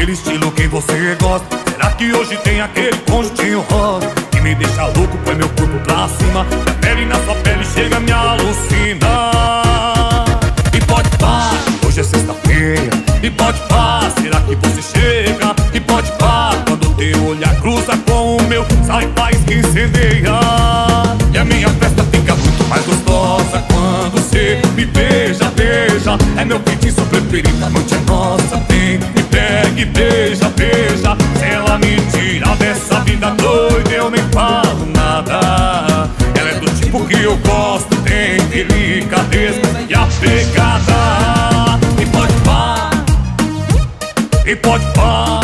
aquele estilo que você gosta? Será que hoje tem aquele conjuntinho rosa que me deixa louco, põe meu corpo pra cima, e a pele na sua pele chega a me alucinar? E pode pá, hoje é sexta-feira. E pode pá, será que você chega? E pode pá, quando teu olhar cruza com o meu, sai paz que incendeia. E a minha festa fica muito mais gostosa quando você me beija, beija. É meu feitiço preferido, a noite é nossa. Vem, me pega e beija, beija. Se ela me tira dessa vida doida, eu nem falo nada. Ela é do tipo que eu gosto, tem delicadeza e a pegada. E pode pá, e pode pá.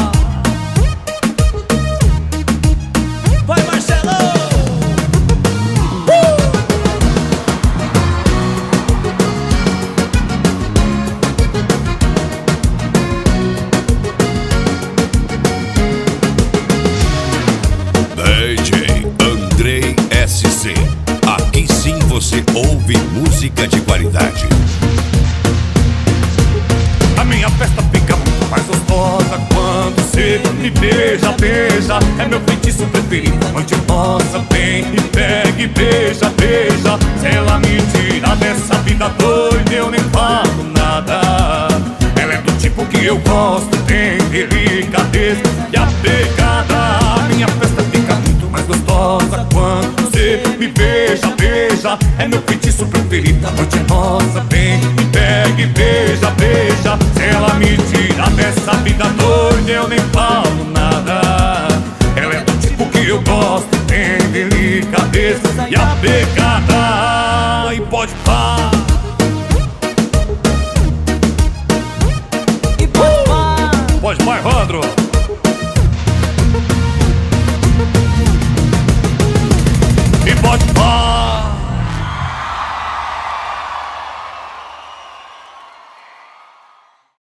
Vai, Marcelo! DJ Andrei SC. Aqui sim você ouve música de qualidade. A minha festa fica muito mais gostosa quando você me beija, beija. É meu feitiço preferido, a noite nossa. Vem e pega e beija, beija. Se ela me tira dessa vida doida, eu nem falo nada. Ela é do tipo que eu gosto, tem delicadeza e a pegada. A minha festa fica muito mais gostosa quando você me beija, beija. É meu feitiço preferido, a noite é nossa. Vem e pega e beija, beija. Se ela me tira dessa vida doida, eu nem falo nada. Ela é do tipo que eu gosto, tem delicadeza e a pegada. E pode pá, E pode pá. pode pá, Evandro. E pode pá.